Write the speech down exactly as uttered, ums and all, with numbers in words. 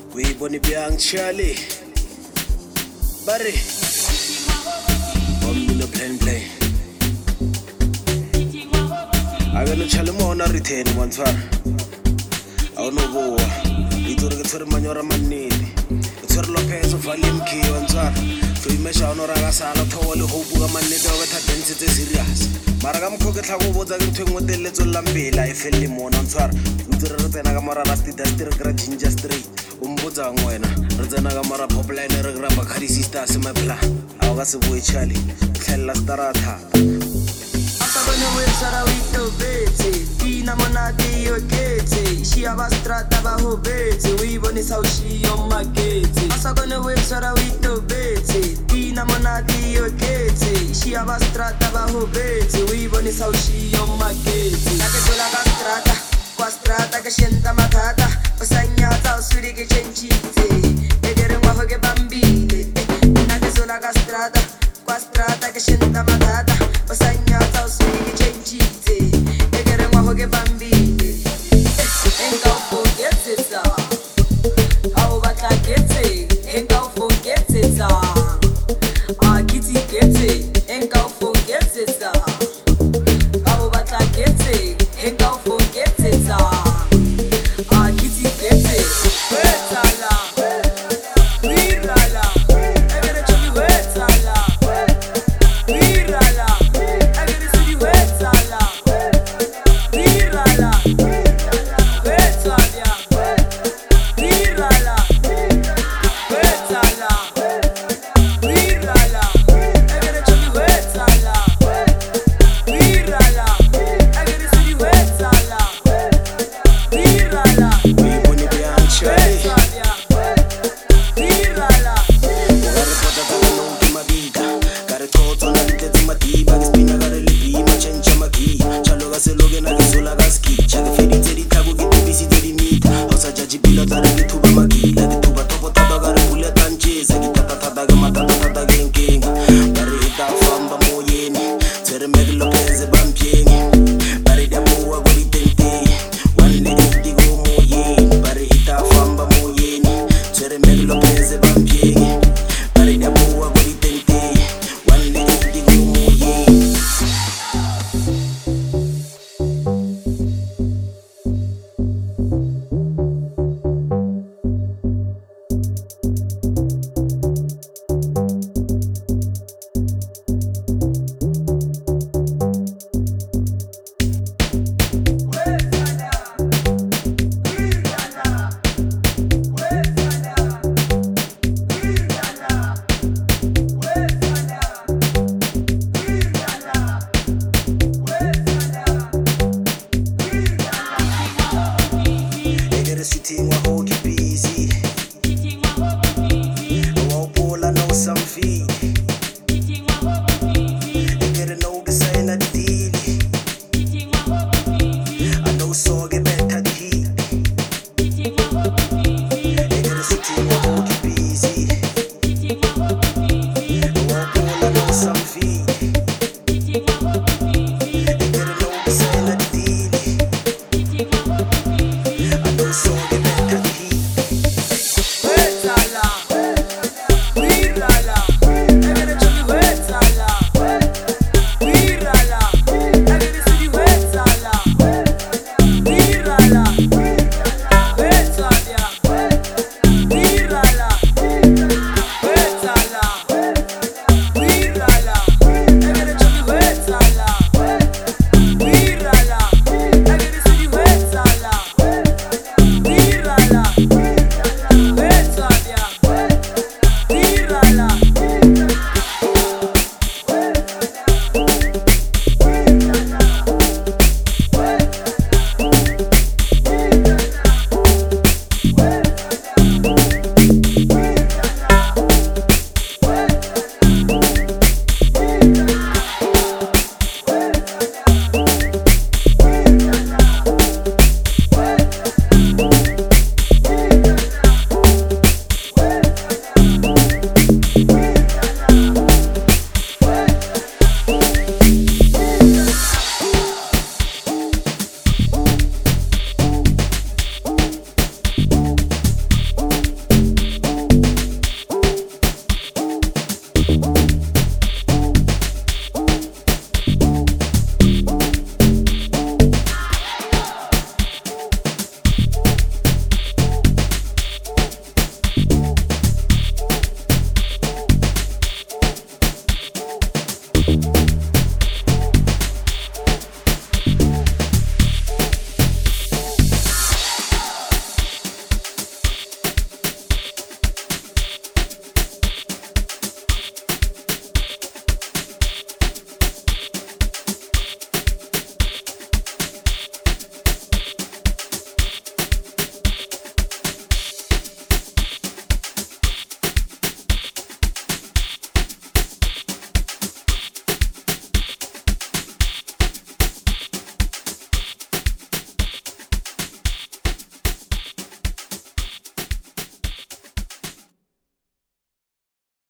We boni biang Charlie. Buddy. Om no plain play. I got no chalimo na retain one far. I no go. Ito rin ito rin manyora manini. Ito rin Lopez of Alim Ki one far. So you measure no raga sala towali hobu ga manini over ta density serious. Maragam ko ke tlago botsa ke ntwe ngwe teletso lambela e felle mona ntshwara ntse re tsena ka mara rasti dusty re gra ginger straight o mbotsa ngwena re tsena ka mara popline re gra Bacardi sisters my plan a ga se boe Charlie tlhella starata asabone we sara wito betse dina monate yo ketse shi abastrata ba ho betse we bone sa ushi yo magetse asabone we sara wito betse dina monate yo ketse shi abastrata ba ho betse we bone sa ushi yo magetse la ke sola ga strata kwa strata ke shenta matata pasanya ta usuri ke chenchite edere ngwa ho ke bambile la ke sola ga strata kwa strata ke shenta matata pasanya ta usuri ke chenchite edere ngwa ho ke bambile enga forget it how ba ta get it enga forget it ah kitty get it enga forget it how ba ta get it enga forget it ah kitty get it wetala wirala egere chumi wetala wirala egere sudi wetala wirala wetala wirala wetala wirala egere chumi wetala wirala egere sudi wetala wirala we boni biang Charlie wirala Gare pota ta no ki mabita Gare toto na lite ti matiba Ke spina gare lipi ma chencha maki Chalo ga se loge na ke sola ga ski Chake fedi teri tago ki tu bisi teri mita Hausa jaji bila tare ki tuba makila Ki tuba topo taba gare pule tancheza Ki tata tata ga matata tata genkenga Gare hita famba moyeni Tere megi Lopez bampiengi Gare dia moa gori tente One leg hiti go moyeni Gare hita famba moyeni Tere megi Lopez bampiengi Gare dia moa gori tente One leg hiti go moyeni Egere sweetie wa ho